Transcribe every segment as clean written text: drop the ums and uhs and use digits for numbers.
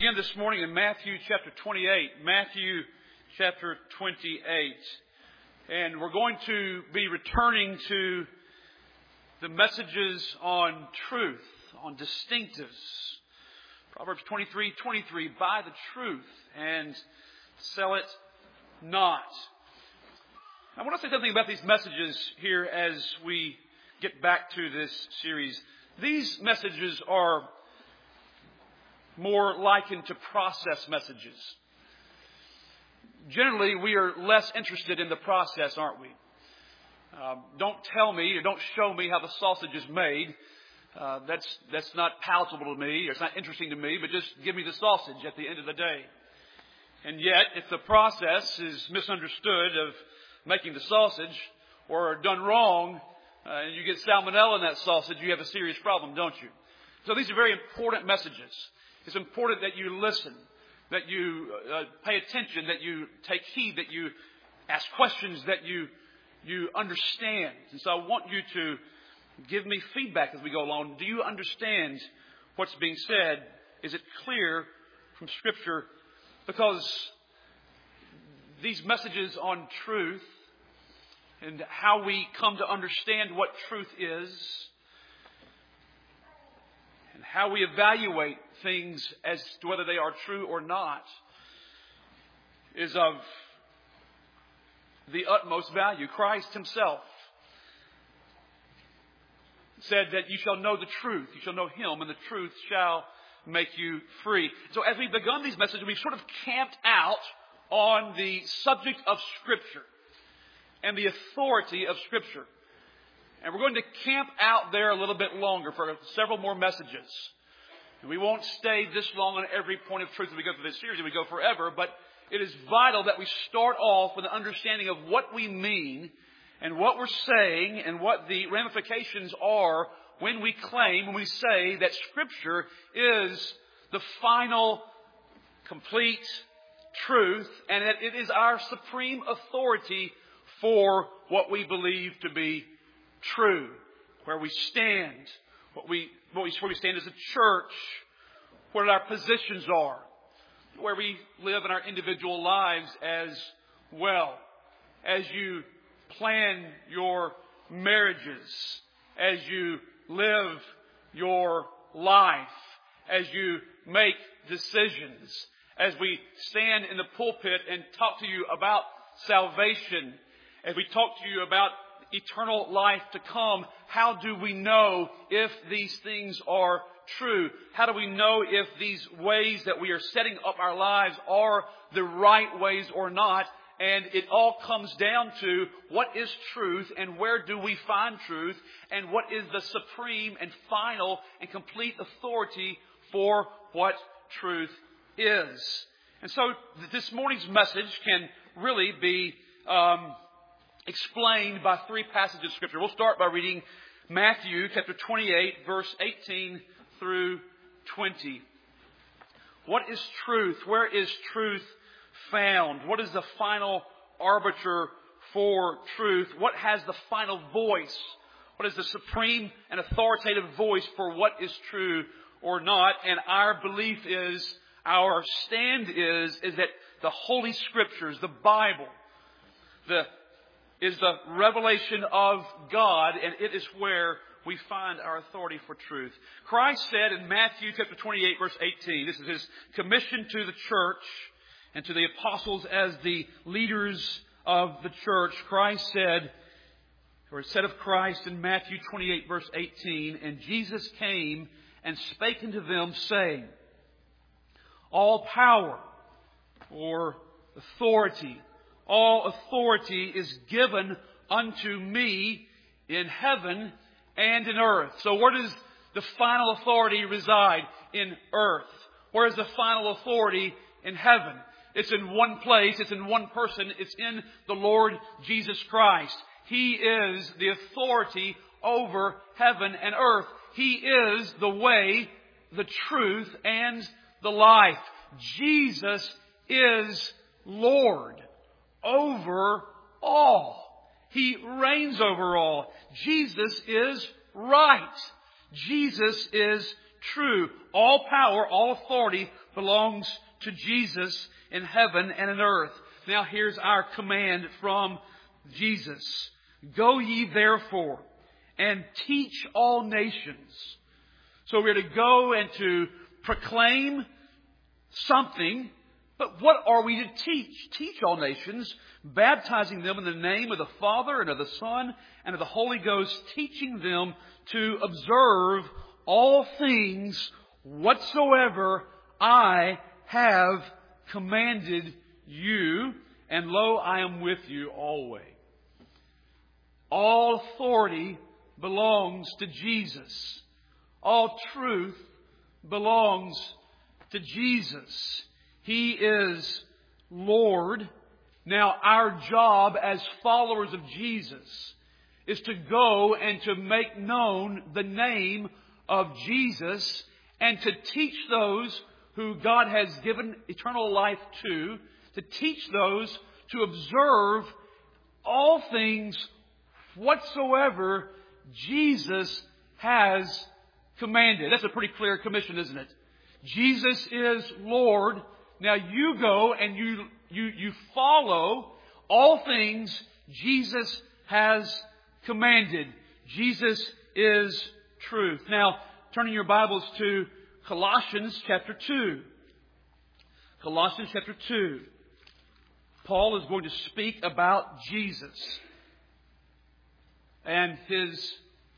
Again this morning in Matthew chapter 28. Matthew chapter 28. And we're going to be returning to the messages on truth, on distinctives. Proverbs 23:23, buy the truth and sell it not. I want to say something about these messages here as we get back to this series. These messages are more likened to process messages. Generally, we are less interested in the process, aren't we? Don't tell me or don't show me how the sausage is made. That's not palatable to me, or it's not interesting to me, but just give me the sausage at the end of the day. And yet, if the process is misunderstood of making the sausage or done wrong, and you get salmonella in that sausage, you have a serious problem, don't you? So these are very important messages. It's important that you listen, that you pay attention, that you take heed, that you ask questions, that you understand. And so I want you to give me feedback as we go along. Do you understand what's being said? Is it clear from Scripture? Because these messages on truth and how we come to understand what truth is and how we evaluate things as to whether they are true or not is of the utmost value. Christ Himself said that you shall know the truth. You shall know Him, and the truth shall make you free. So as we've begun these messages, we've sort of camped out on the subject of Scripture and the authority of Scripture. And we're going to camp out there a little bit longer for several more messages. And we won't stay this long on every point of truth as we go through this series, and we go forever, but it is vital that we start off with an understanding of what we mean and what we're saying and what the ramifications are when we say that Scripture is the final, complete truth and that it is our supreme authority for what we believe to be true, where we stand, where we stand as a church, what our positions are, where we live in our individual lives as well. As you plan your marriages, as you live your life, as you make decisions, as we stand in the pulpit and talk to you about salvation, as we talk to you about eternal life to come, how do we know if these things are true? How do we know if these ways that we are setting up our lives are the right ways or not? And it all comes down to what is truth and where do we find truth and what is the supreme and final and complete authority for what truth is. And so this morning's message can really be explained by three passages of Scripture. We'll start by reading Matthew chapter 28, verse 18 through 20. What is truth? Where is truth found? What is the final arbiter for truth? What has the final voice? What is the supreme and authoritative voice for what is true or not? And our belief is, our stand is that the Holy Scriptures, the Bible, is the revelation of God, and it is where we find our authority for truth. Christ said in Matthew chapter 28, verse 18, this is His commission to the church and to the apostles as the leaders of the church. Christ said, or it said of Christ in Matthew 28, verse 18, and Jesus came and spake unto them, saying, all power or authority, all authority is given unto me in heaven and in earth. So where does the final authority reside? In earth. Where is the final authority? In heaven. It's in one place. It's in one person. It's in the Lord Jesus Christ. He is the authority over heaven and earth. He is the way, the truth, and the life. Jesus is Lord over all. He reigns over all. Jesus is right. Jesus is true. All power, all authority belongs to Jesus in heaven and in earth. Now here's our command from Jesus. Go ye therefore and teach all nations. So we're to go and to proclaim something. But what are we to teach? Teach all nations, baptizing them in the name of the Father and of the Son and of the Holy Ghost, teaching them to observe all things whatsoever I have commanded you. And lo, I am with you always. All authority belongs to Jesus. All truth belongs to Jesus. He is Lord. Now, our job as followers of Jesus is to go and to make known the name of Jesus and to teach those who God has given eternal life to teach those to observe all things whatsoever Jesus has commanded. That's a pretty clear commission, isn't it? Jesus is Lord. Now you go and you follow all things Jesus has commanded. Jesus is truth. Now, turning your Bibles to Colossians chapter 2. Colossians chapter 2. Paul is going to speak about Jesus and His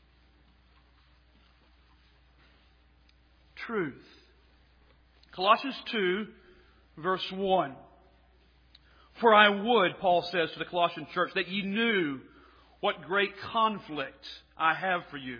truth. Colossians 2, verse 1. For I would, Paul says to the Colossian church, that ye knew what great conflict I have for you.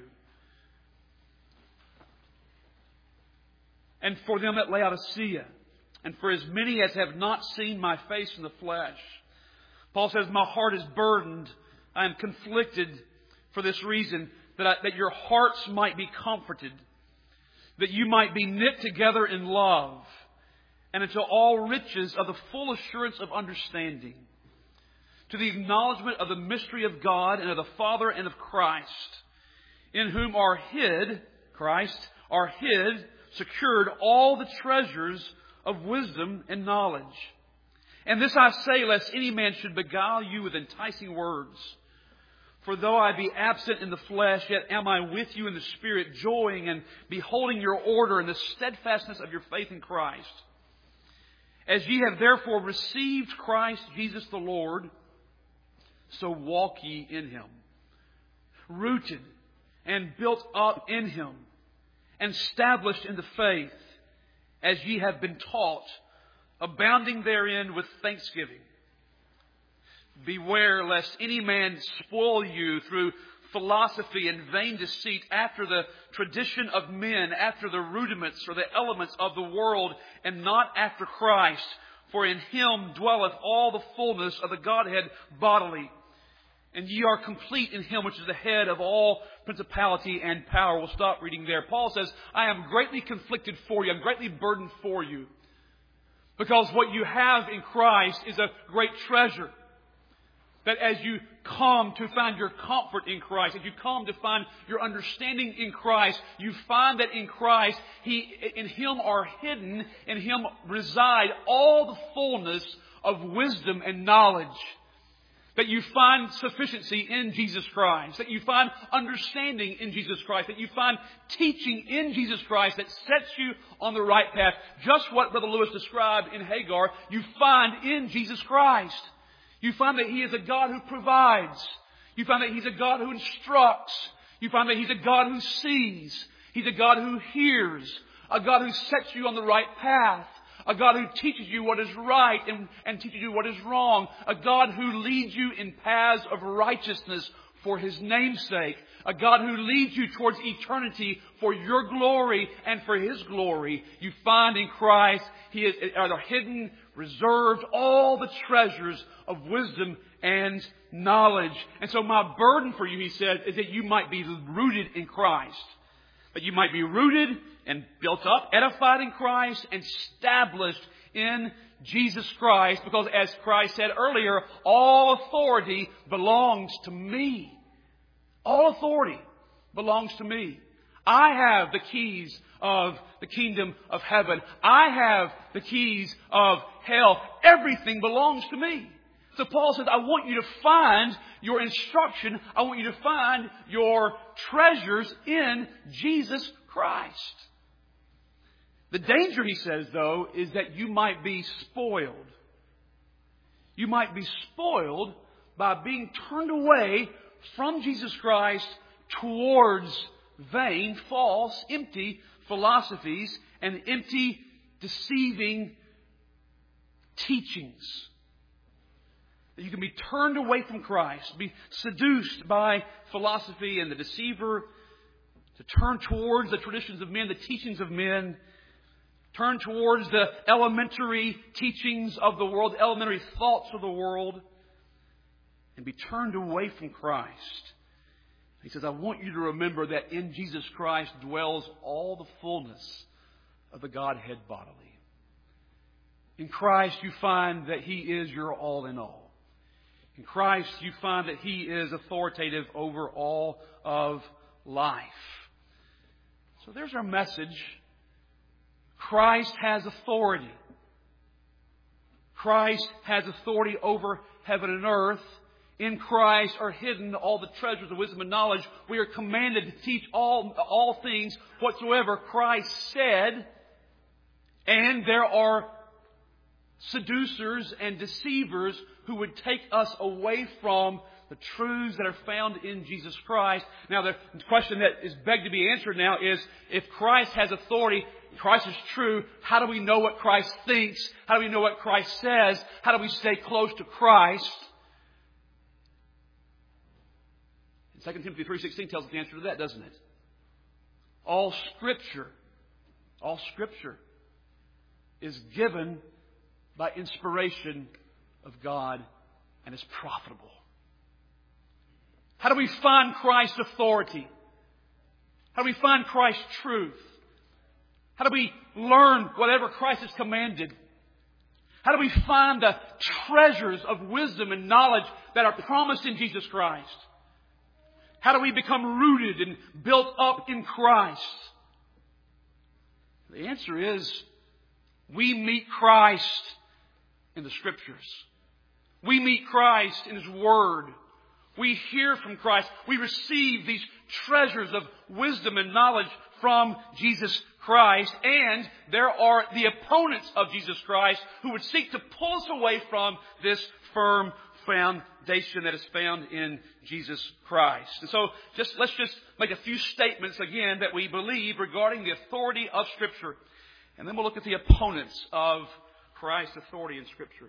And for them at Laodicea, and for as many as have not seen my face in the flesh. Paul says, my heart is burdened. I am conflicted for this reason, that your hearts might be comforted, that you might be knit together in love, and into all riches of the full assurance of understanding, to the acknowledgement of the mystery of God and of the Father and of Christ, in whom are hid, secured all the treasures of wisdom and knowledge. And this I say, lest any man should beguile you with enticing words. For though I be absent in the flesh, yet am I with you in the Spirit, joying and beholding your order and the steadfastness of your faith in Christ. As ye have therefore received Christ Jesus the Lord, so walk ye in Him, rooted and built up in Him, and established in the faith, as ye have been taught, abounding therein with thanksgiving. Beware lest any man spoil you through philosophy and vain deceit, after the tradition of men, after the rudiments or the elements of the world, and not after Christ. For in Him dwelleth all the fullness of the Godhead bodily. And ye are complete in Him which is the head of all principality and power. We'll stop reading there. Paul says, I am greatly conflicted for you. I'm greatly burdened for you. Because what you have in Christ is a great treasure. That as you come to find your comfort in Christ, as you come to find your understanding in Christ, you find that in Christ, in Him are hidden, in Him reside all the fullness of wisdom and knowledge. That you find sufficiency in Jesus Christ. That you find understanding in Jesus Christ. That you find teaching in Jesus Christ that sets you on the right path. Just what Brother Lewis described in Hagar, you find in Jesus Christ. You find that He is a God who provides. You find that He's a God who instructs. You find that He's a God who sees. He's a God who hears. A God who sets you on the right path. A God who teaches you what is right and teaches you what is wrong. A God who leads you in paths of righteousness for His name's sake. A God who leads you towards eternity for your glory and for His glory. You find in Christ He is hidden, reserved, all the treasures of wisdom and knowledge. And so my burden for you, he said, is that you might be rooted in Christ. That you might be rooted and built up, edified in Christ, and established in Jesus Christ. Because as Christ said earlier, all authority belongs to me. All authority belongs to me. I have the keys of the kingdom of heaven. I have the keys of hell. Everything belongs to me. So Paul says, I want you to find your instruction. I want you to find your treasures in Jesus Christ. The danger, he says, though, is that you might be spoiled. You might be spoiled by being turned away from Jesus Christ towards vain, false, empty philosophies and empty, deceiving teachings. You can be turned away from Christ, be seduced by philosophy and the deceiver, to turn towards the traditions of men, the teachings of men, turn towards the elementary teachings of the world, the elementary thoughts of the world, and be turned away from Christ. He says, I want you to remember that in Jesus Christ dwells all the fullness of the Godhead bodily. In Christ you find that He is your all in all. In Christ you find that He is authoritative over all of life. So there's our message. Christ has authority. Christ has authority over heaven and earth. In Christ are hidden all the treasures of wisdom and knowledge. We are commanded to teach all things whatsoever Christ said. And there are seducers and deceivers who would take us away from the truths that are found in Jesus Christ. Now, the question that is begged to be answered now is, if Christ has authority, Christ is true, how do we know what Christ thinks? How do we know what Christ says? How do we stay close to Christ? 2 Timothy 3:16 tells us the answer to that, doesn't it? All Scripture is given by inspiration of God and is profitable. How do we find Christ's authority? How do we find Christ's truth? How do we learn whatever Christ has commanded? How do we find the treasures of wisdom and knowledge that are promised in Jesus Christ? How do we become rooted and built up in Christ? The answer is, we meet Christ in the Scriptures. We meet Christ in His Word. We hear from Christ. We receive these treasures of wisdom and knowledge from Jesus Christ. And there are the opponents of Jesus Christ who would seek to pull us away from this firm foundation that is found in Jesus Christ. And so let's just make a few statements again that we believe regarding the authority of Scripture. And then we'll look at the opponents of Christ's authority in Scripture.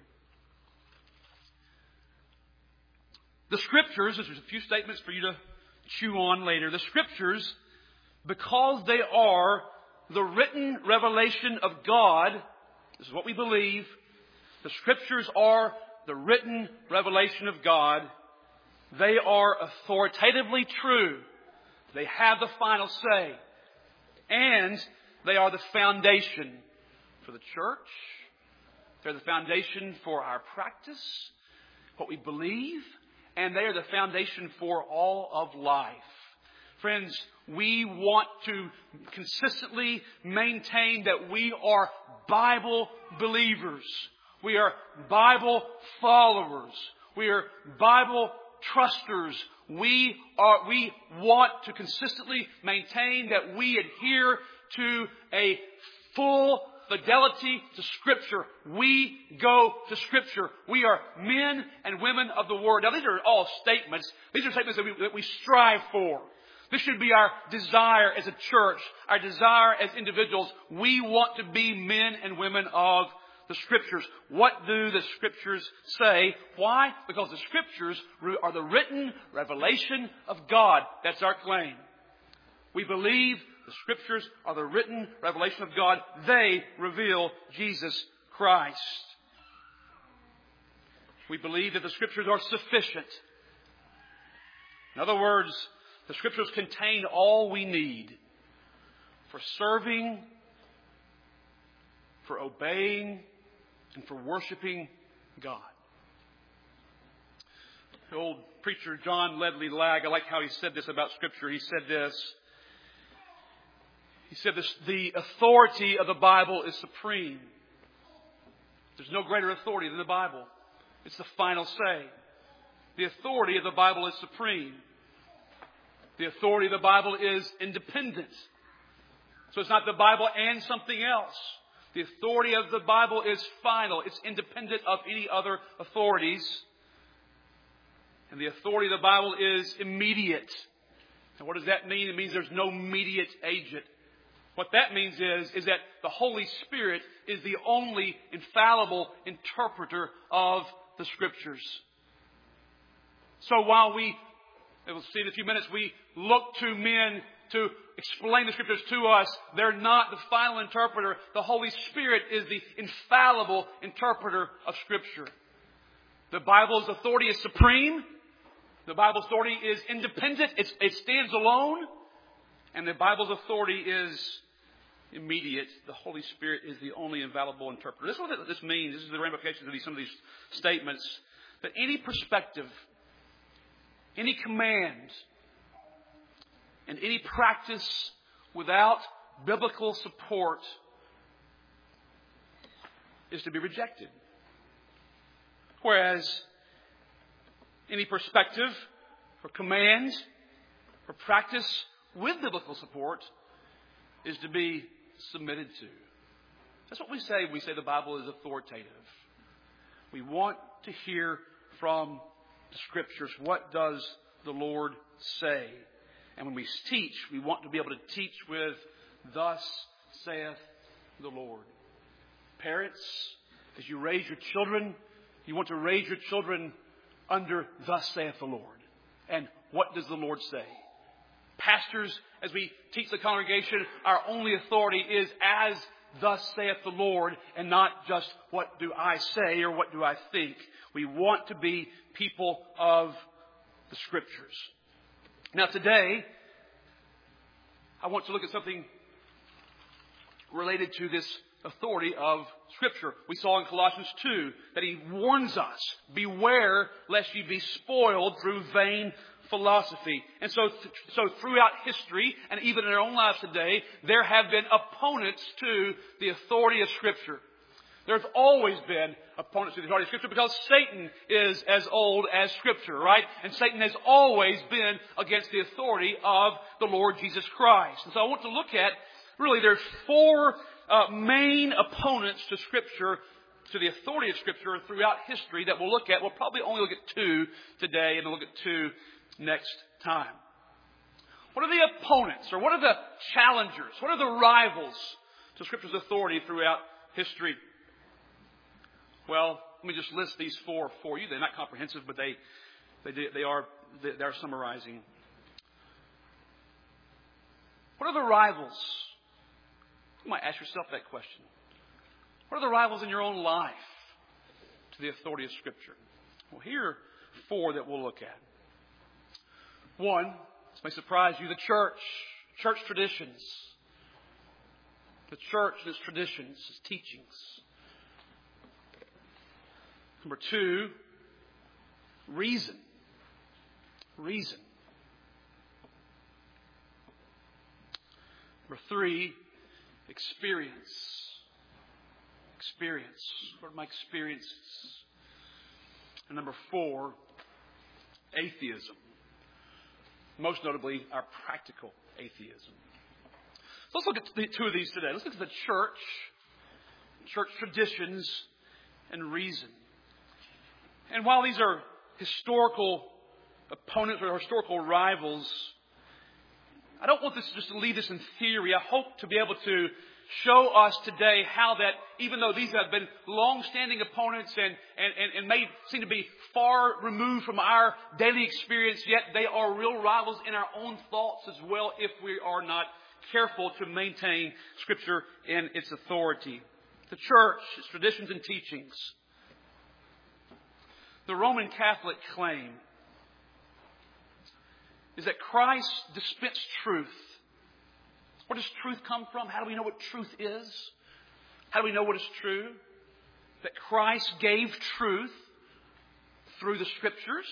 The Scriptures, there's a few statements for you to chew on later. The Scriptures, because they are the written revelation of God, this is what we believe. The Scriptures are the written revelation of God. They are authoritatively true. They have the final say. And they are the foundation for the church. They're the foundation for our practice, what we believe. And they are the foundation for all of life. Friends, we want to consistently maintain that we are Bible believers. We are Bible followers. We are Bible trusters. We want to consistently maintain that we adhere to a full fidelity to Scripture. We go to Scripture. We are men and women of the Word. Now, these are all statements. These are statements that we strive for. This should be our desire as a church, our desire as individuals. We want to be men and women of the Scriptures. What do the Scriptures say? Why? Because the Scriptures are the written revelation of God. That's our claim. We believe the Scriptures are the written revelation of God. They reveal Jesus Christ. We believe that the Scriptures are sufficient. In other words, the Scriptures contain all we need for serving, for obeying, and for worshiping God. The old preacher John Ledley Lagg, I like how he said this about Scripture. He said this: He said this, the authority of the Bible is supreme. There's no greater authority than the Bible. It's the final say. The authority of the Bible is supreme. The authority of the Bible is independent. So it's not the Bible and something else. The authority of the Bible is final. It's independent of any other authorities. And the authority of the Bible is immediate. And what does that mean? It means there's no mediate agent. What that means is that the Holy Spirit is the only infallible interpreter of the Scriptures. So while we'll see in a few minutes, we look to men to explain the Scriptures to us, they're not the final interpreter. The Holy Spirit is the infallible interpreter of Scripture. The Bible's authority is supreme. The Bible's authority is independent. It stands alone. And the Bible's authority is immediate. The Holy Spirit is the only infallible interpreter. This is what this means. This is the ramifications of some of these statements. That any perspective, any command, and any practice without biblical support is to be rejected. Whereas any perspective or command or practice with biblical support is to be submitted to. That's what we say. We say the Bible is authoritative. We want to hear from the Scriptures. What does the Lord say? And when we teach, we want to be able to teach with, "Thus saith the Lord." Parents, as you raise your children, you want to raise your children under "Thus saith the Lord." And what does the Lord say? Pastors, as we teach the congregation, our only authority is as "Thus saith the Lord," and not just "What do I say?" or "What do I think?" We want to be people of the Scriptures. Now today, I want to look at something related to this authority of Scripture. We saw in Colossians 2 that he warns us, "Beware lest ye be spoiled through vain philosophy." And so throughout history, and even in our own lives today, there have been opponents to the authority of Scripture. There's always been opponents to the authority of Scripture because Satan is as old as Scripture, right? And Satan has always been against the authority of the Lord Jesus Christ. And so I want to look at, really, there's four main opponents to Scripture, to the authority of Scripture throughout history that we'll look at. We'll probably only look at two today, and we'll look at two next time. What are the opponents, or what are the challengers? What are the rivals to Scripture's authority throughout history? Well, let me just list these four for you. They're not comprehensive, but they are summarizing. What are the rivals? You might ask yourself that question. What are the rivals in your own life to the authority of Scripture? Well, here are four that we'll look at. One, this may surprise you, the church traditions. The church and its traditions, its teachings. Number two, reason. Reason. Number three, experience. Experience. What are my experiences? And number four, atheism. Most notably, our practical atheism. So let's look at two of these today. Let's look at the church traditions, and reason. And while these are historical opponents or historical rivals, I don't want this just to leave us in theory. I hope to be able to show us today how that, even though these have been long-standing opponents and may seem to be far removed from our daily experience, yet they are real rivals in our own thoughts as well if we are not careful to maintain Scripture and its authority. The church, its traditions and teachings. The Roman Catholic claim is that Christ dispensed truth. Where does truth come from? How do we know what truth is? How do we know what is true? That Christ gave truth through the Scriptures,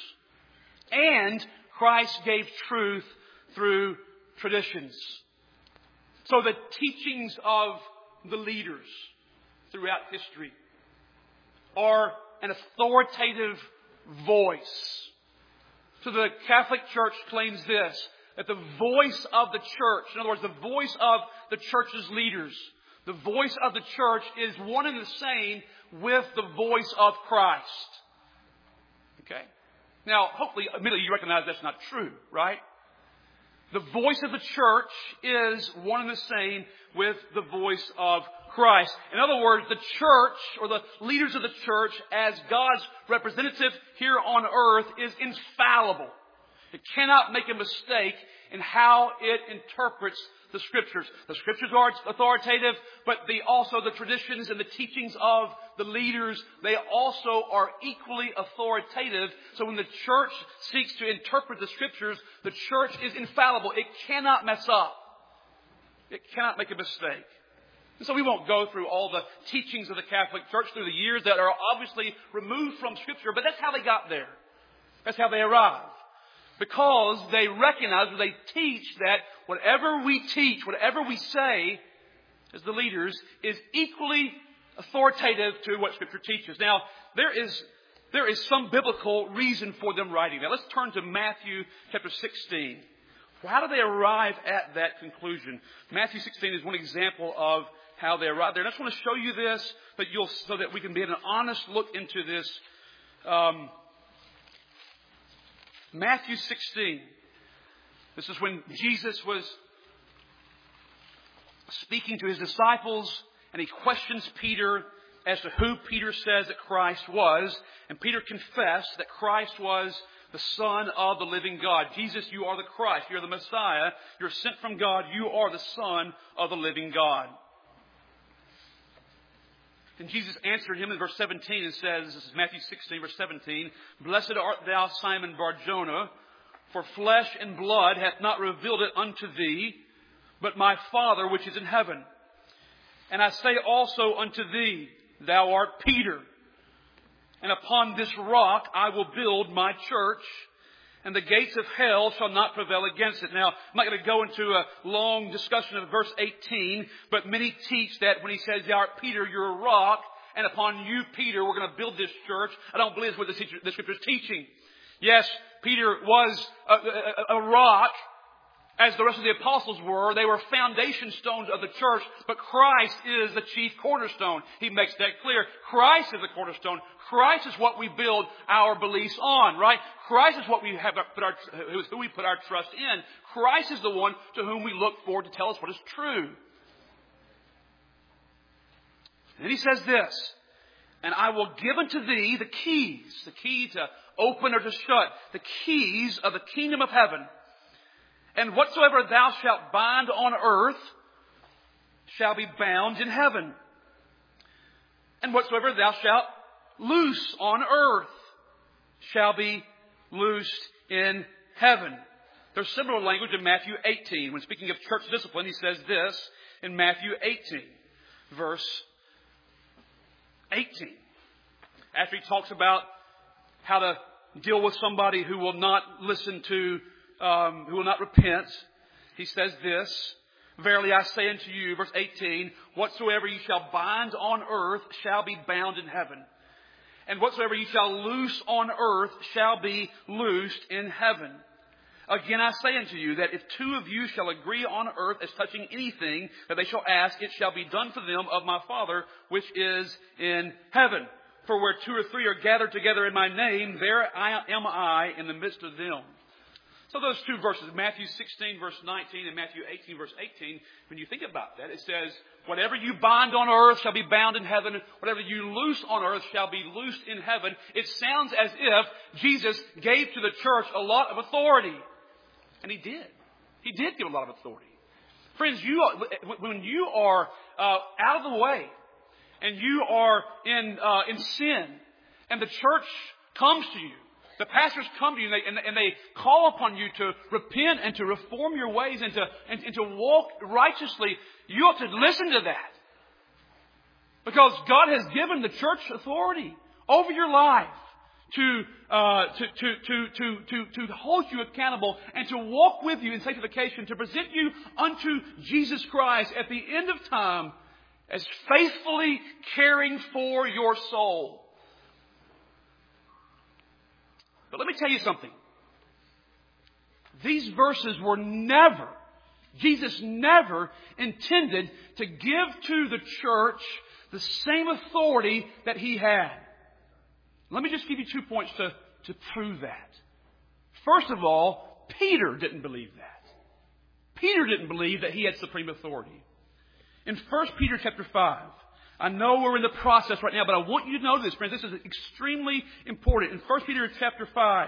and Christ gave truth through traditions. So the teachings of the leaders throughout history are an authoritative voice. So the Catholic Church claims this, that the voice of the church, in other words, the voice of the church's leaders, the voice of the church is one and the same with the voice of Christ. Okay? Now, hopefully, admittedly, you recognize that's not true, right? The voice of the church is one and the same with the voice of Christ. In other words, the church, or the leaders of the church, as God's representative here on earth, is infallible. It cannot make a mistake in how it interprets the Scriptures. The Scriptures are authoritative, but also the traditions and the teachings of the leaders, they also are equally authoritative. So when the church seeks to interpret the Scriptures, the church is infallible. It cannot mess up. It cannot make a mistake. And so we won't go through all the teachings of the Catholic Church through the years that are obviously removed from Scripture, but that's how they got there. That's how they arrived. Because they recognize, or they teach, that whatever we teach, whatever we say as the leaders, is equally authoritative to what Scripture teaches. Now, there is some biblical reason for them writing that. Let's turn to Matthew chapter 16. How do they arrive at that conclusion? Matthew 16 is one example of how they arrive there. And I just want to show you this, but so that we can get an honest look into this. Matthew 16. This is when Jesus was speaking to his disciples, and he questions Peter as to who Peter says that Christ was. And Peter confessed that Christ was the Son of the living God. Jesus, you are the Christ. You're the Messiah. You're sent from God. You are the Son of the living God. And Jesus answered him in verse 17 and says, this is Matthew 16, verse 17, Blessed art thou, Simon Bar-Jonah, for flesh and blood hath not revealed it unto thee, but my Father which is in heaven. And I say also unto thee, thou art Peter, and upon this rock I will build my church, and the gates of hell shall not prevail against it. Now, I'm not going to go into a long discussion of verse 18, but many teach that when he says, thou art Peter, you're a rock, and upon you, Peter, we're going to build this church. I don't believe that's what the Scripture is teaching. Yes, Peter was a rock, as the rest of the apostles were. They were foundation stones of the church, but Christ is the chief cornerstone. He makes that clear. Christ is the cornerstone. Christ is what we build our beliefs on, right? Christ is what we have who we put our trust in. Christ is the one to whom we look forward to tell us what is true. And he says this, and I will give unto thee the keys, the key to open or to shut, the keys of the kingdom of heaven. And whatsoever thou shalt bind on earth shall be bound in heaven. And whatsoever thou shalt loose on earth shall be loosed in heaven. There's similar language in Matthew 18. When speaking of church discipline, he says this in Matthew 18, verse 18. After he talks about how to deal with somebody who will not listen to who will not repent, he says this, Verily I say unto you, verse 18, whatsoever ye shall bind on earth shall be bound in heaven. And whatsoever ye shall loose on earth shall be loosed in heaven. Again I say unto you, that if two of you shall agree on earth as touching anything that they shall ask, it shall be done for them of my Father which is in heaven. For where two or three are gathered together in my name, there am I in the midst of them. So those two verses, Matthew 16, verse 19, and Matthew 18, verse 18, when you think about that, it says, whatever you bind on earth shall be bound in heaven. Whatever you loose on earth shall be loosed in heaven. It sounds as if Jesus gave to the church a lot of authority. And he did. He did give a lot of authority. Friends, when you are out of the way, and you are in sin, and the church comes to you, the pastors come to you and they call upon you to repent and to reform your ways and to walk righteously, you ought to listen to that. Because God has given the church authority over your life to hold you accountable and to walk with you in sanctification, to present you unto Jesus Christ at the end of time as faithfully caring for your soul. But let me tell you something. These verses were never, Jesus never intended to give to the church the same authority that He had. Let me just give you 2 points to prove that. First of all, Peter didn't believe that. Peter didn't believe that he had supreme authority. In 1 Peter chapter 5, I know we're in the process right now, but I want you to know this, friends. This is extremely important. In 1 Peter chapter 5,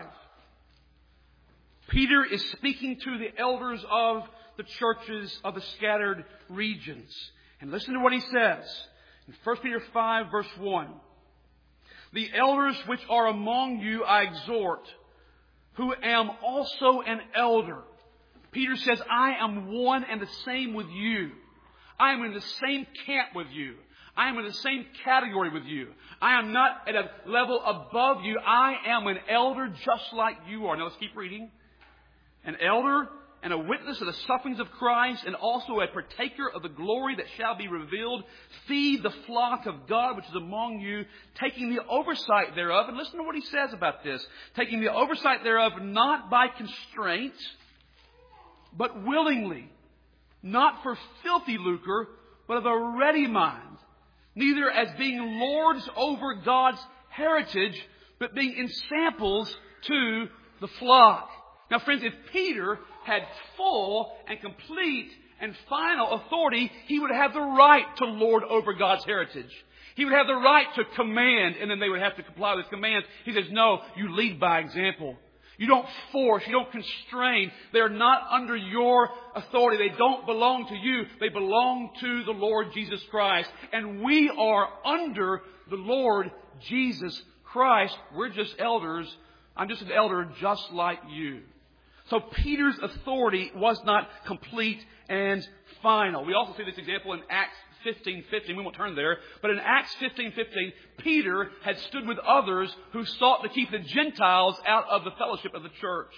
Peter is speaking to the elders of the churches of the scattered regions. And listen to what he says. In 1 Peter 5, verse 1. The elders which are among you I exhort, who am also an elder. Peter says, I am one and the same with you. I am in the same camp with you. I am in the same category with you. I am not at a level above you. I am an elder just like you are. Now let's keep reading. An elder and a witness of the sufferings of Christ, and also a partaker of the glory that shall be revealed. Feed the flock of God which is among you, taking the oversight thereof. And listen to what he says about this. Taking the oversight thereof not by constraint, but willingly. Not for filthy lucre, but of a ready mind. Neither as being lords over God's heritage, but being ensamples to the flock. Now, friends, if Peter had full and complete and final authority, he would have the right to lord over God's heritage. He would have the right to command, and then they would have to comply with his commands. He says, no, you lead by example. You don't force. You don't constrain. They're not under your authority. They don't belong to you. They belong to the Lord Jesus Christ. And we are under the Lord Jesus Christ. We're just elders. I'm just an elder just like you. So Peter's authority was not complete and final. We also see this example in Acts 15:15. We won't turn there. But in Acts 15:15, Peter had stood with others who sought to keep the Gentiles out of the fellowship of the church.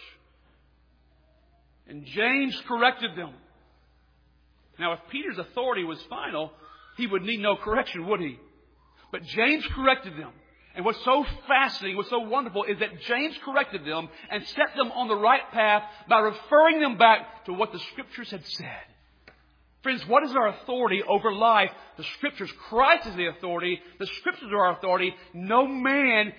And James corrected them. Now, if Peter's authority was final, he would need no correction, would he? But James corrected them. And what's so fascinating, what's so wonderful is that James corrected them and set them on the right path by referring them back to what the Scriptures had said. Friends, what is our authority over life? The Scriptures. Christ is the authority. The Scriptures are our authority. No man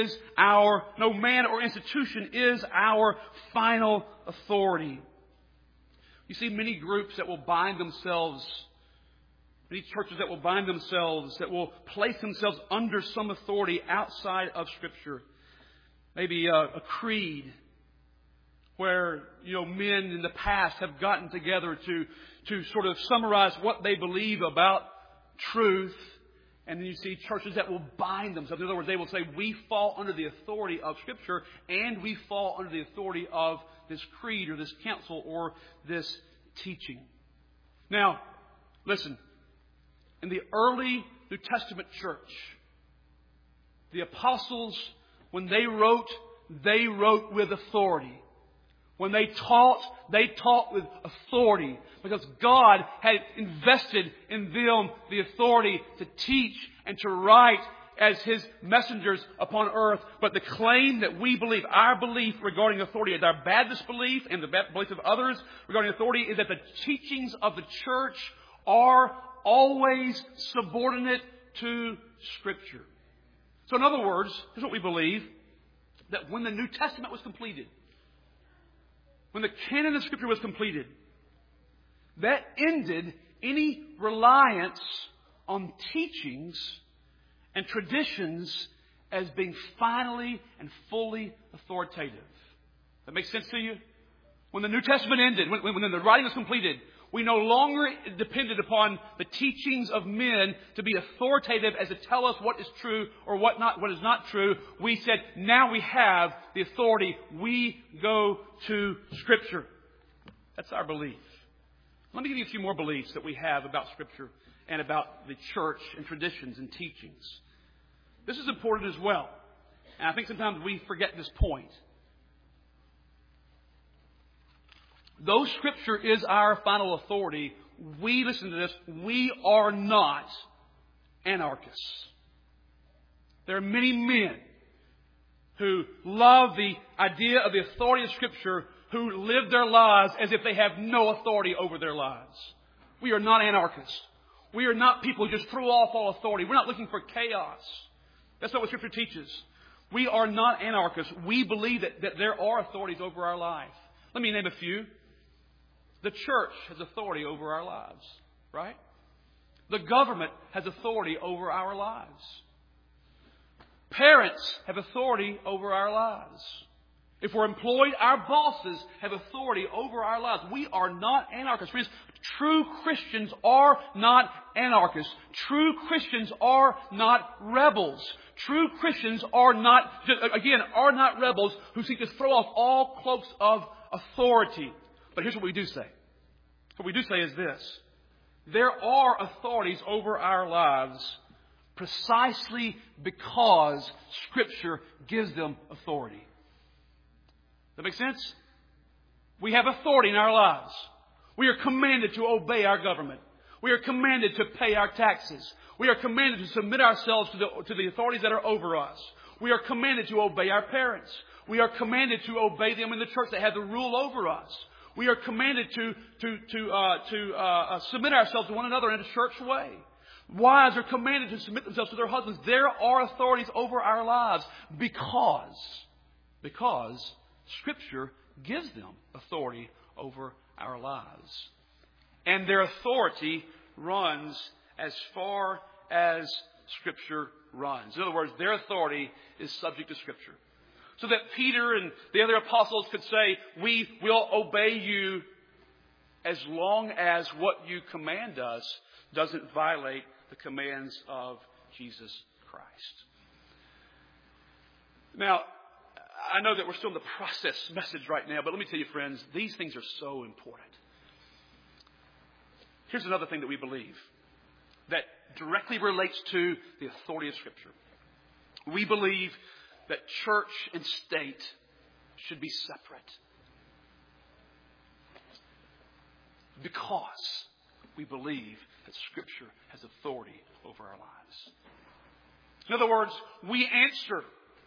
or institution is our final authority. You see many groups that will bind themselves, many churches that will bind themselves, that will place themselves under some authority outside of Scripture. Maybe a creed where, men in the past have gotten together to sort of summarize what they believe about truth. And then you see churches that will bind themselves. In other words, they will say, we fall under the authority of Scripture and we fall under the authority of this creed or this counsel or this teaching. Now, listen. In the early New Testament church, the apostles, when they wrote with authority. When they taught with authority because God had invested in them the authority to teach and to write as His messengers upon earth. But the claim that we believe, our belief regarding authority, is our Baptist belief and the belief of others regarding authority, is that the teachings of the church are always subordinate to Scripture. So in other words, here's what we believe, that when the New Testament was completed, when the canon of Scripture was completed, that ended any reliance on teachings and traditions as being finally and fully authoritative. That makes sense to you? When the New Testament ended, when the writing was completed, we no longer depended upon the teachings of men to be authoritative as to tell us what is true or what is not true. We said, now we have the authority. We go to Scripture. That's our belief. Let me give you a few more beliefs that we have about Scripture and about the church and traditions and teachings. This is important as well. And I think sometimes we forget this point. Though Scripture is our final authority, listen to this, we are not anarchists. There are many men who love the idea of the authority of Scripture, who live their lives as if they have no authority over their lives. We are not anarchists. We are not people who just throw off all authority. We're not looking for chaos. That's not what Scripture teaches. We are not anarchists. We believe that there are authorities over our life. Let me name a few. The church has authority over our lives, right? The government has authority over our lives. Parents have authority over our lives. If we're employed, our bosses have authority over our lives. We are not anarchists. Friends, true Christians are not anarchists. True Christians are not rebels. True Christians are not rebels who seek to throw off all cloaks of authority. But here's what we do say. What we do say is this. There are authorities over our lives precisely because Scripture gives them authority. That make sense? We have authority in our lives. We are commanded to obey our government. We are commanded to pay our taxes. We are commanded to submit ourselves to the authorities that are over us. We are commanded to obey our parents. We are commanded to obey them in the church that have the rule over us. We are commanded to submit ourselves to one another in a church way. Wives are commanded to submit themselves to their husbands. There are authorities over our lives because Scripture gives them authority over our lives. And their authority runs as far as Scripture runs. In other words, their authority is subject to Scripture. So that Peter and the other apostles could say, we will obey you as long as what you command us doesn't violate the commands of Jesus Christ. Now, I know that we're still in the process message right now, but let me tell you, friends, these things are so important. Here's another thing that we believe that directly relates to the authority of Scripture. We believe that church and state should be separate because we believe that Scripture has authority over our lives. In other words, we answer.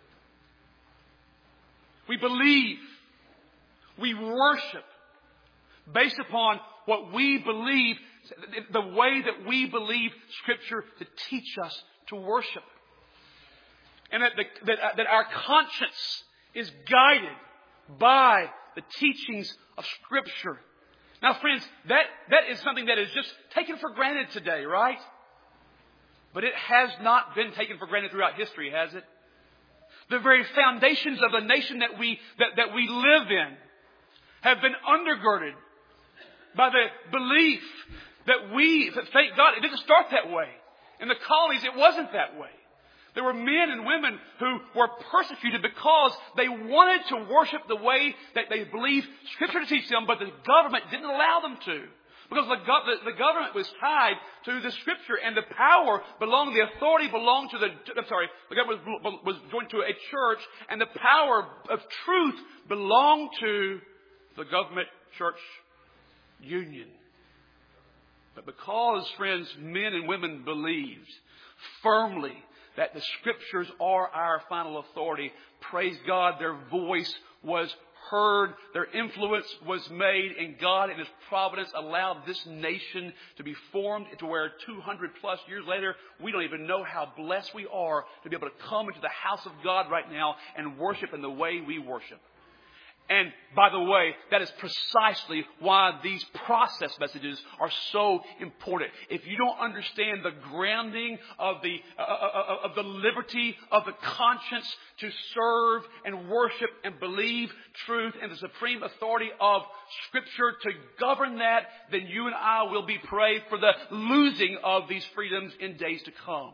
We believe. We worship based upon what we believe, the way that we believe Scripture to teach us to worship. And that our conscience is guided by the teachings of Scripture. Now, friends, that is something that is just taken for granted today, right? But it has not been taken for granted throughout history, has it? The very foundations of the nation that we live in have been undergirded by the belief that thank God, it didn't start that way. In the colonies, it wasn't that way. There were men and women who were persecuted because they wanted to worship the way that they believed Scripture to teach them, but the government didn't allow them to. Because the government was tied to the Scripture, and the authority belonged to the government was joined to a church, and the power of truth belonged to the government church union. But because, friends, men and women believed firmly that the Scriptures are our final authority, praise God, their voice was heard, their influence was made, and God in His providence allowed this nation to be formed to where 200 plus years later, we don't even know how blessed we are to be able to come into the house of God right now and worship in the way we worship. And by the way, that is precisely why these process messages are so important. If you don't understand the grounding of the liberty of the conscience to serve and worship and believe truth and the supreme authority of Scripture to govern that, then you and I will be prayed for the losing of these freedoms in days to come.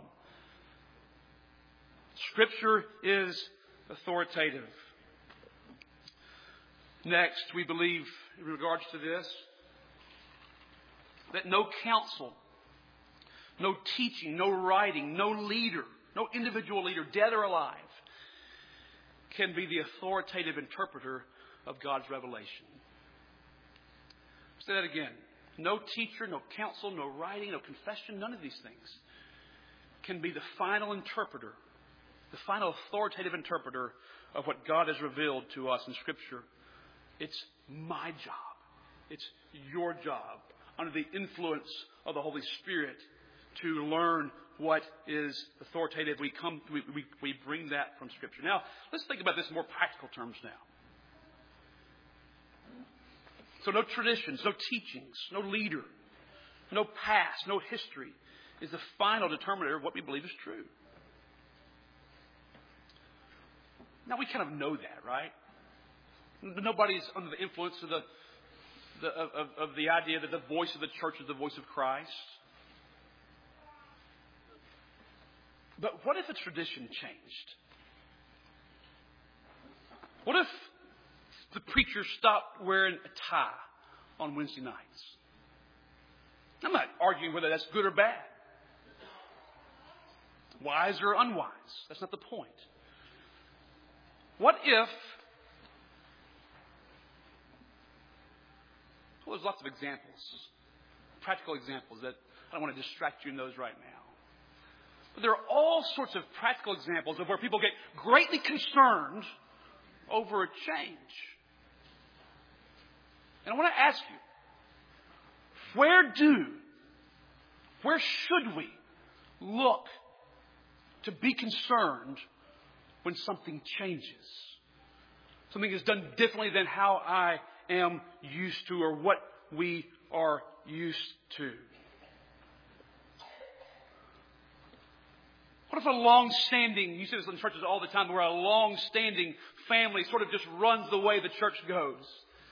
Scripture is authoritative. Next, we believe in regards to this that no counsel, no teaching, no writing, no leader, no individual leader, dead or alive, can be the authoritative interpreter of God's revelation. Say that again. No teacher, no counsel, no writing, no confession, none of these things can be the final interpreter, the final authoritative interpreter of what God has revealed to us in Scripture. It's my job. It's your job, under the influence of the Holy Spirit, to learn what is authoritative. We bring that from Scripture. Now, let's think about this in more practical terms now. So no traditions, no teachings, no leader, no past, no history is the final determiner of what we believe is true. Now we kind of know that, right? Nobody's under the influence of the idea that the voice of the church is the voice of Christ. But what if a tradition changed? What if the preacher stopped wearing a tie on Wednesday nights? I'm not arguing whether that's good or bad, wise or unwise. That's not the point. What if... Well, there's lots of examples, practical examples that I don't want to distract you in those right now. But there are all sorts of practical examples of where people get greatly concerned over a change. And I want to ask you, where should we look to be concerned when something changes? Something is done differently than how I am used to, or what we are used to. What if a long-standing, you see this in churches all the time, where a long-standing family sort of just runs the way the church goes.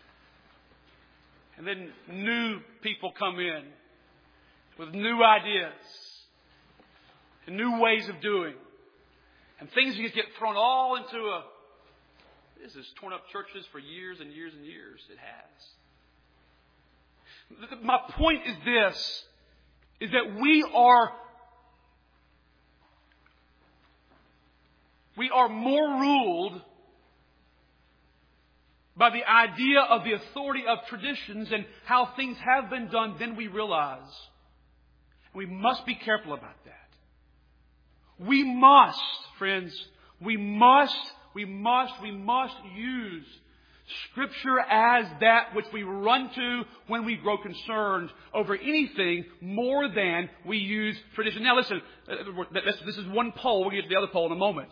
And then new people come in with new ideas and new ways of doing. And things just get thrown all into this has torn up churches for years and years and years. It has. My point is this, is that we are more ruled by the idea of the authority of traditions and how things have been done than we realize. We must be careful about that. We must, friends, we must use Scripture as that which we run to when we grow concerned over anything more than we use tradition. Now listen, this is one pole. We'll get to the other pole in a moment.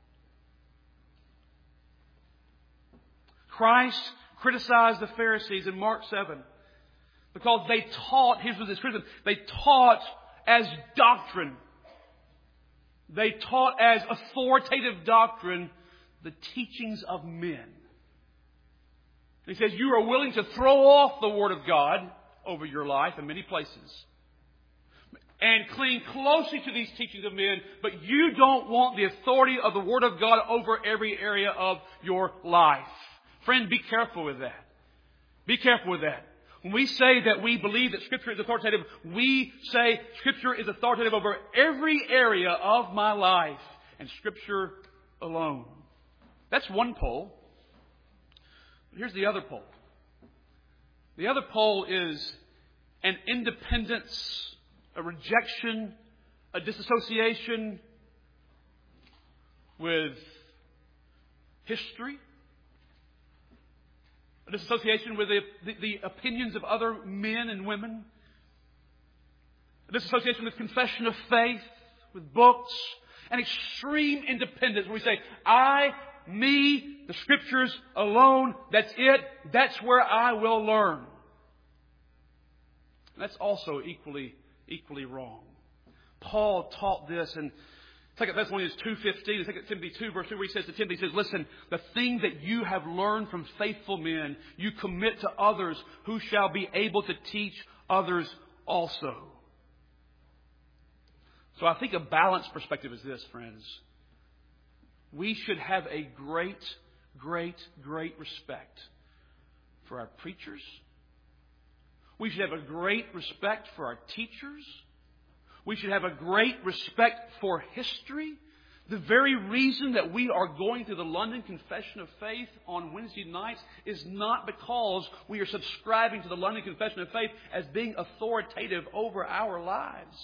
Christ criticized the Pharisees in Mark 7 because they taught, here's what this criticism, they taught as doctrine. They taught as authoritative doctrine the teachings of men. He says you are willing to throw off the Word of God over your life in many places and cling closely to these teachings of men, but you don't want the authority of the Word of God over every area of your life. Friend, be careful with that. Be careful with that. When we say that we believe that Scripture is authoritative, we say Scripture is authoritative over every area of my life and Scripture alone. That's one pole. Here's the other pole. The other pole is an independence, a rejection, a disassociation with history, a disassociation with the opinions of other men and women, a disassociation with confession of faith, with books, an extreme independence where we say, me, the Scriptures alone, that's it. That's where I will learn. That's also equally wrong. Paul taught this in 2 Thessalonians 2:15, 2 Timothy 2 verse 2, where he says to Timothy, he says, listen, the thing that you have learned from faithful men, you commit to others who shall be able to teach others also. So I think a balanced perspective is this, friends. We should have a great respect for our preachers. We should have a great respect for our teachers. We should have a great respect for history. The very reason that we are going through the London Confession of Faith on Wednesday nights is not because we are subscribing to the London Confession of Faith as being authoritative over our lives.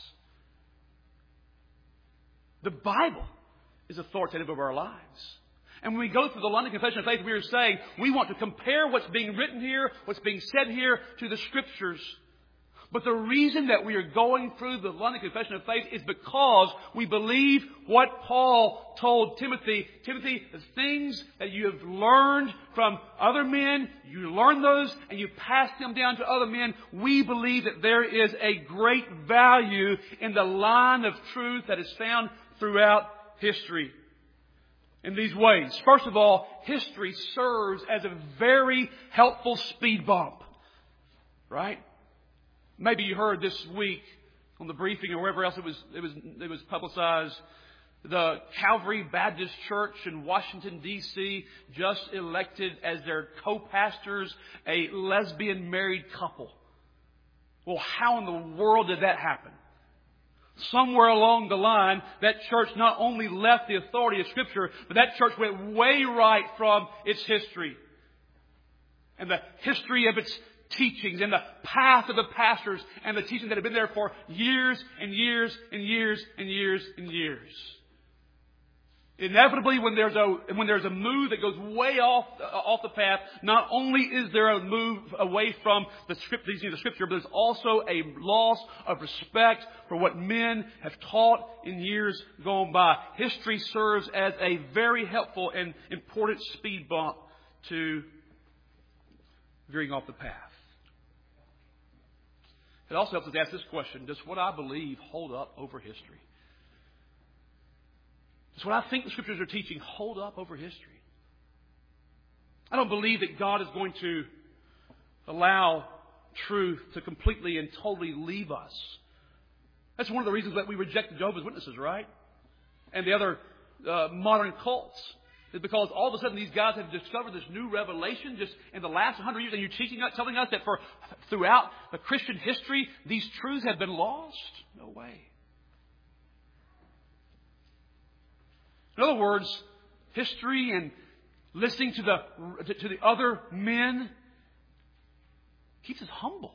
The Bible is authoritative over our lives. And when we go through the London Confession of Faith, we are saying we want to compare what's being written here, what's being said here, to the Scriptures. But the reason that we are going through the London Confession of Faith is because we believe what Paul told Timothy. Timothy, the things that you have learned from other men, you learn those and you pass them down to other men. We believe that there is a great value in the line of truth that is found throughout history. In these ways. First of all, history serves as a very helpful speed bump. Right? Maybe you heard this week on the briefing or wherever else it was publicized. The Calvary Baptist Church in Washington, D.C. just elected as their co-pastors a lesbian married couple. Well, how in the world did that happen? Somewhere along the line, that church not only left the authority of Scripture, but that church went way right from its history. And the history of its teachings and the path of the pastors and the teachings that have been there for years and years and years and years and years. Inevitably, when there's a move that goes way off the path, not only is there a move away from the Scripture, but there's also a loss of respect for what men have taught in years gone by. History serves as a very helpful and important speed bump to veering off the path. It also helps us ask this question: does what I believe hold up over history? Does what I think the Scriptures are teaching hold up over history? I don't believe that God is going to allow truth to completely and totally leave us. That's one of the reasons that we reject Jehovah's Witnesses, right? And the other modern cults. Is because all of a sudden these guys have discovered this new revelation just in the last 100 years. And you're teaching us, telling us that throughout the Christian history, these truths have been lost? No way. In other words, history and listening to the other men keeps us humble.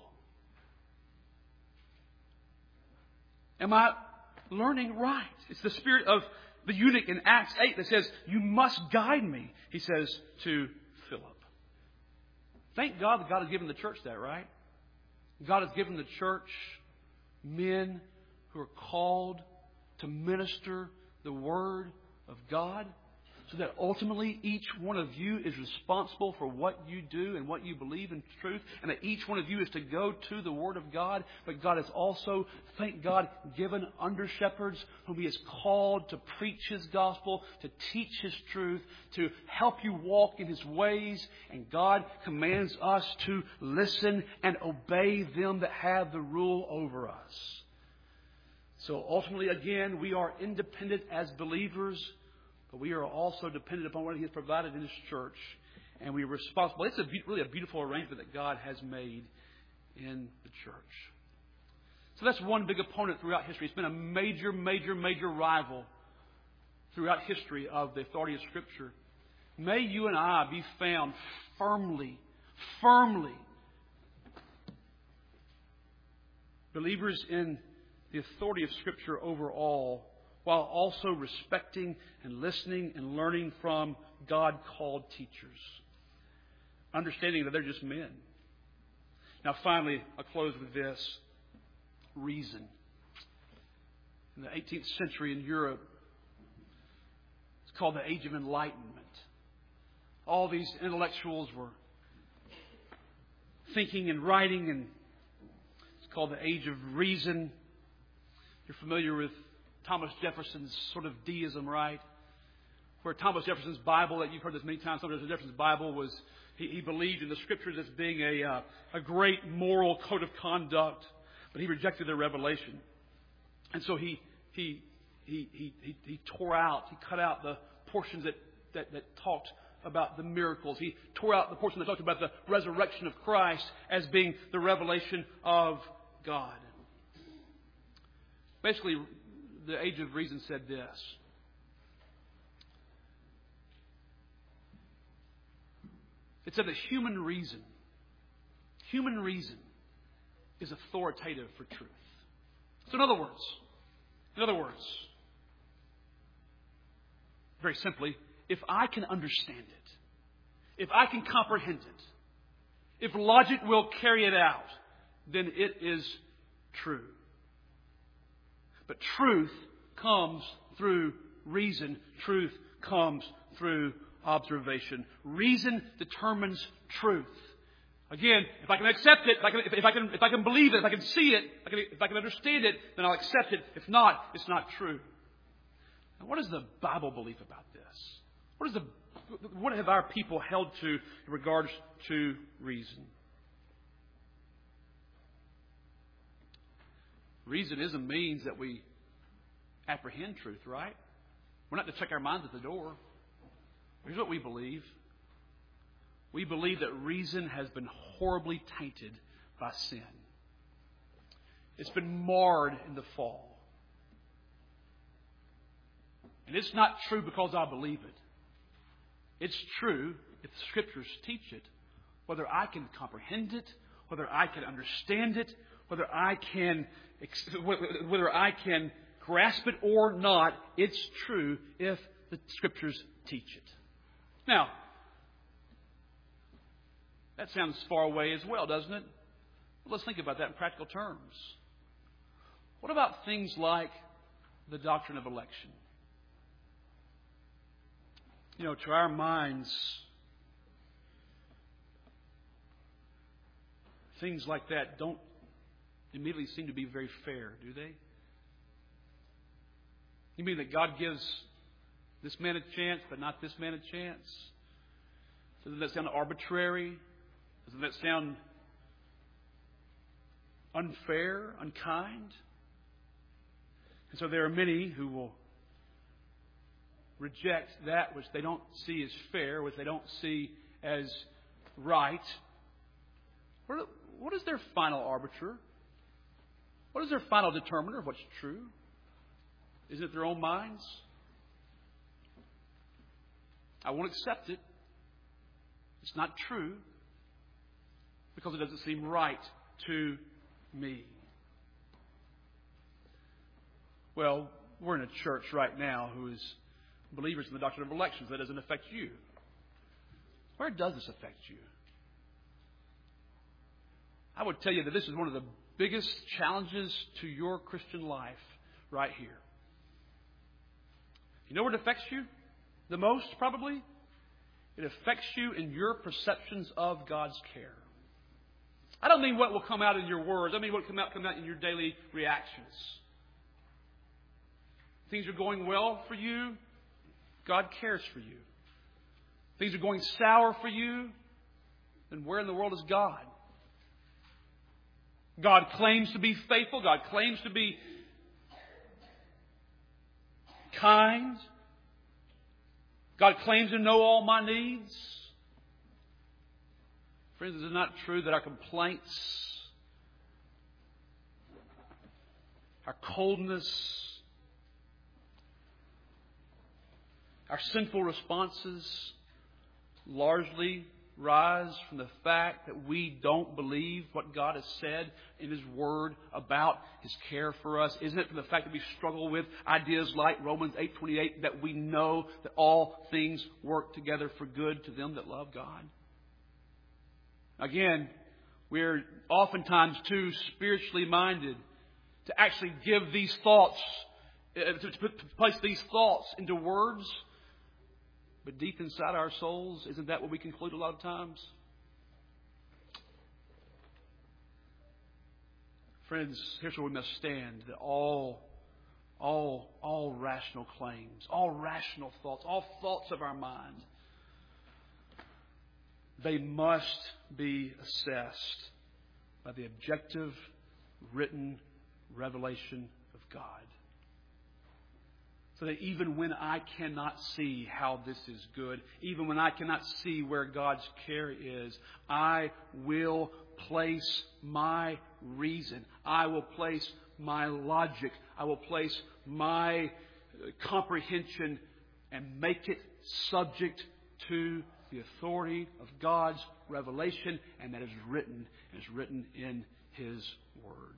Am I learning right? It's the spirit of the eunuch in Acts 8 that says, "You must guide me," he says to Philip. Thank God that God has given the church that, right? God has given the church men who are called to minister the Word of God, so that ultimately each one of you is responsible for what you do and what you believe in truth, and that each one of you is to go to the Word of God. But God has also, thank God, given under-shepherds whom He has called to preach His gospel, to teach His truth, to help you walk in His ways. And God commands us to listen and obey them that have the rule over us. So ultimately, again, we are independent as believers, but we are also dependent upon what He has provided in His church. And we are responsible. It's really a beautiful arrangement that God has made in the church. So that's one big opponent throughout history. It's been a major, major, major rival throughout history of the authority of Scripture. May you and I be found firmly believers in the authority of Scripture over all, while also respecting and listening and learning from God-called teachers. Understanding that they're just men. Now finally, I'll close with this. Reason. In the 18th century in Europe, it's called the Age of Enlightenment. All these intellectuals were thinking and writing, and it's called the Age of Reason. You're familiar with Thomas Jefferson's sort of deism, right? Where Thomas Jefferson's Bible, that you've heard this many times, Thomas Jefferson's Bible was, he believed in the Scriptures as being a great moral code of conduct, but he rejected their revelation. And so he tore out, he cut out the portions that talked about the miracles. He tore out the portion that talked about the resurrection of Christ as being the revelation of God. Basically, the Age of Reason said this: it said that human reason is authoritative for truth. So in other words, very simply, if I can understand it, if I can comprehend it, if logic will carry it out, then it is true. But truth comes through reason. Truth comes through observation. Reason determines truth. Again, if I can accept it, if I can believe it, if I can see it, if I can understand it, then I'll accept it. If not, it's not true. Now, what does the Bible believe about this? What have our people held to in regards to reason? Reason is a means that we apprehend truth, right? We're not to check our minds at the door. Here's what we believe. We believe that reason has been horribly tainted by sin. It's been marred in the fall. And it's not true because I believe it. It's true if the Scriptures teach it. Whether I can comprehend it, whether I can understand it, whether I can grasp it or not, it's true if the Scriptures teach it. Now, that sounds far away as well, doesn't it? Well, let's think about that in practical terms. What about things like the doctrine of election? You know, to our minds, things like that don't immediately seem to be very fair, do they? You mean that God gives this man a chance, but not this man a chance? Doesn't that sound arbitrary? Doesn't that sound unfair, unkind? And so there are many who will reject that which they don't see as fair, which they don't see as right. What is their final arbiter? What is their final determiner of what's true? Is it their own minds? I won't accept it. It's not true because it doesn't seem right to me. Well, we're in a church right now who is believers in the doctrine of elections. That doesn't affect you. Where does this affect you? I would tell you that this is one of the biggest challenges to your Christian life right here. You know where it affects you the most, probably? It affects you in your perceptions of God's care. I don't mean what will come out in your words. I mean what will come out in your daily reactions. Things are going well for you, God cares for you. Things are going sour for you, then where in the world is God? God claims to be faithful. God claims to be kind. God claims to know all my needs. Friends, it is not true that our complaints, our coldness, our sinful responses largely rise from the fact that we don't believe what God has said in His Word about His care for us? Isn't it from the fact that we struggle with ideas like Romans 8:28, that we know that all things work together for good to them that love God? Again, we're oftentimes too spiritually minded to actually give these thoughts, to place these thoughts into words. But deep inside our souls, isn't that what we conclude a lot of times? Friends, here's where we must stand. That all rational claims, all rational thoughts, all thoughts of our mind, they must be assessed by the objective, written revelation of God. So that even when I cannot see how this is good, even when I cannot see where God's care is, I will place my reason, I will place my logic, I will place my comprehension and make it subject to the authority of God's revelation, and that is written, and is written in His Word.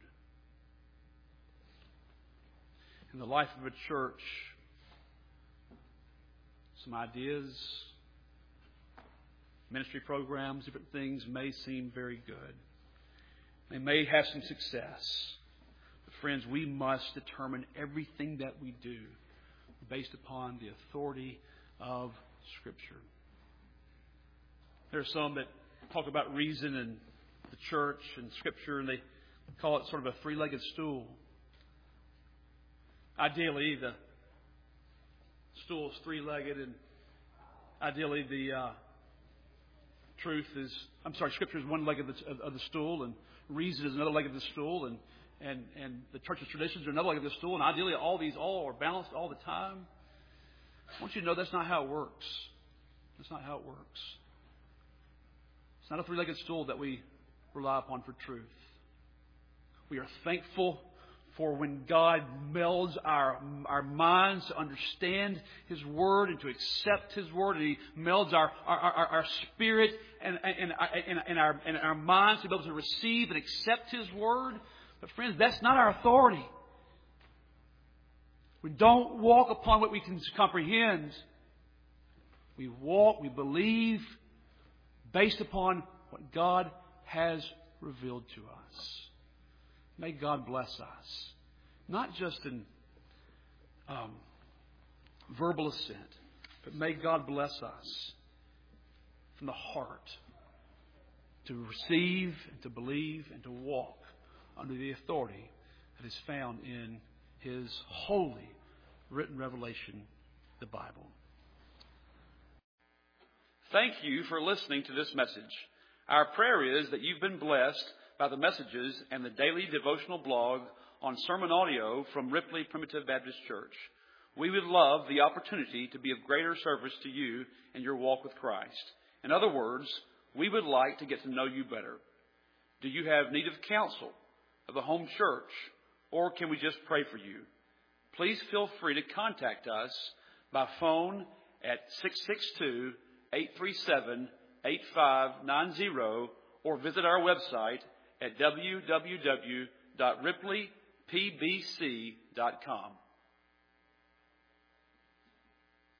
In the life of a church, some ideas, ministry programs, different things may seem very good. They may have some success. But friends, we must determine everything that we do based upon the authority of Scripture. There are some that talk about reason and the church and Scripture, and they call it sort of a three-legged stool. Ideally, the stool is three-legged, and ideally the Scripture is one leg of the stool, and reason is another leg of the stool, and the church's traditions are another leg of the stool, and ideally all are balanced all the time. I want you to know that's not how it works. That's not how it works. It's not a three-legged stool that we rely upon for truth. We are thankful for when God melds our minds to understand His Word and to accept His Word, and He melds our spirit and our minds to be able to receive and accept His Word. But friends, that's not our authority. We don't walk upon what we can comprehend. We believe based upon what God has revealed to us. May God bless us, not just in verbal assent, but may God bless us from the heart to receive and to believe and to walk under the authority that is found in His holy written revelation, the Bible. Thank you for listening to this message. Our prayer is that you've been blessed by the messages and the daily devotional blog on sermon audio from Ripley Primitive Baptist Church. We would love the opportunity to be of greater service to you in your walk with Christ. In other words, we would like to get to know you better. Do you have need of counsel, of a home church, or can we just pray for you? Please feel free to contact us by phone at 662-837-8590 or visit our website at www.ripleypbc.com.